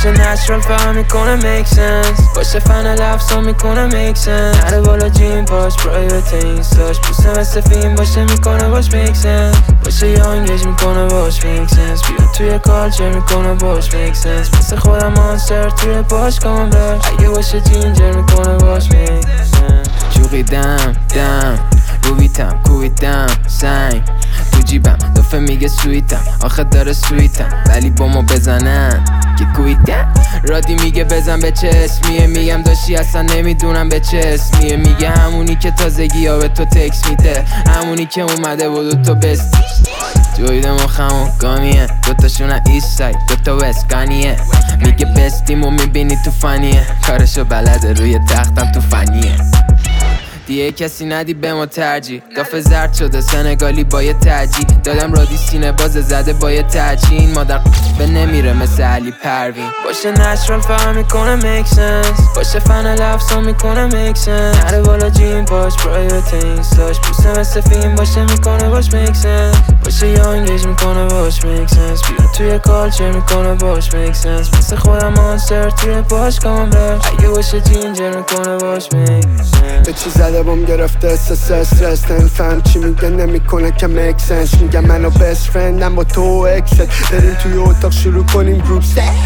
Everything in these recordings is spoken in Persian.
باشه نچرال فهم میکنه make sense باشه فن لفظا میکنه make sense نره بالا جیم پاش پرایوت اینستاش بوسه مثل فیلم باشه میکنه باش make sense باشه یا انگیج میکنه باش make sense بیا توی کالچر میکنه باش make sense مثل خودم مانستر توی پاش کامبر اگه باشه جینجر میکنه باش make sense جوقیدم دم رویتم کویدم سنگ تو جیبم دفعه میگه سویتم آخه داره سویتم ولی با ما بزنن که کویدم رادی میگه بزن به چه اسمیه میگم داشتی اصلا نمیدونم به چه اسمیه میگه همونی که تازگی ها به تو تکس میده همونی که اومده بود تو بستی جویده مخمو گامیه دوتاشون ایست ساید دوتا وسکانیه میگه بستیم و میبینی تو فانیه کارشو بلده روی تختم تو فنیه دیگه کسی ندی به ما ترجیح دافه زرد شده سنگالی با یه ترجیح دادم رادی سینه باز زده با یه ترجیح مادر به نمیره مثل علی پروین باشه نچرال فهم میکنه make sense باشه فن لفظا میکنه make sense نره بالا جیم پاش پرایوت اینستاش بوسه مثل فیلم باشه میکنه باش make sense باشه یا انگیج میکنه باش make sense بیا توی کالچر میکنه باش make sense مثل خودم مانستر توی پاش کامبر اگه باشه جینجر میکنه باش make sense به چی زده بام گرفته احساس استرس نمیفهم چی میگه نمیکنه که میک سنس میگه منو بست فرندم با تو و اکست بریم توی اتاق شروع کنیم گروپ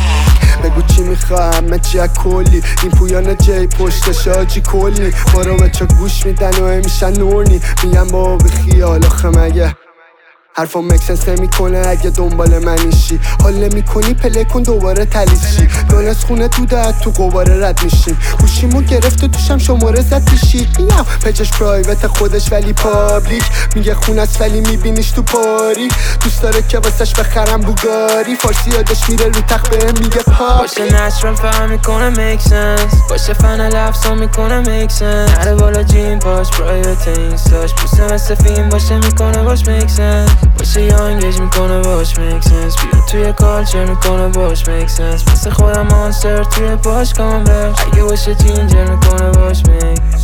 بگو چی میخواه همه چی از کلی این پویان جی پشتش آجی کلی ما رو به چه گوش میدن و میشن نورنی میگم با بی خیال آخه مگه حرفا مکسنس نمیکنه اگه دنبال منیشی حال نمیکنی پله کن دوباره تلیشی دون از خونه دوده تو قباره رد میشیم گوشیمو گرفت و توشم شماره زد پیشید میام پجش پرایوت خودش ولی پابلیک میگه خونه است ولی میبینیش تو پاری دوست داره که واسش بخرم بوگاری فارسی یادش میره رو تخت بهم میگه پاپ باشه نچرال فهم میکنه make sense باشه فن لفظا میکنه make sense نره بالا جیم پاش پرایوت اینستاش بوسه مثل فیلم باشه میکنه باش make sense باشه یا انگیج میکنه باش make sense بیا توی کالچر میکنه باش make sense مثل خودم مانستر توی پاش کامبر اگه باشه جینجر میکنه باش make